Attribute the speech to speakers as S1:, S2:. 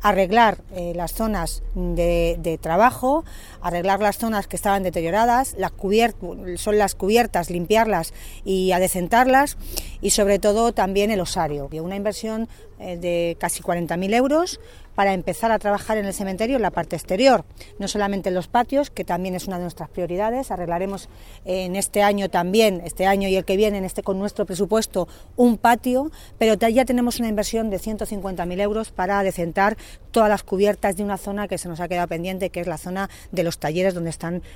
S1: arreglar las zonas de trabajo, arreglar las zonas que estaban deterioradas, son las cubiertas, limpiarlas y adecentarlas, y sobre todo también el osario, una inversión de casi 40.000 euros para empezar a trabajar en el cementerio en la parte exterior, no solamente en los patios, que también es una de nuestras prioridades. Arreglaremos en este año también, este año y el que viene, con nuestro presupuesto, un patio, pero ya tenemos una inversión de 150.000 euros para adecentar todas las cubiertas de una zona que se nos ha quedado pendiente, que es la zona de los talleres, donde están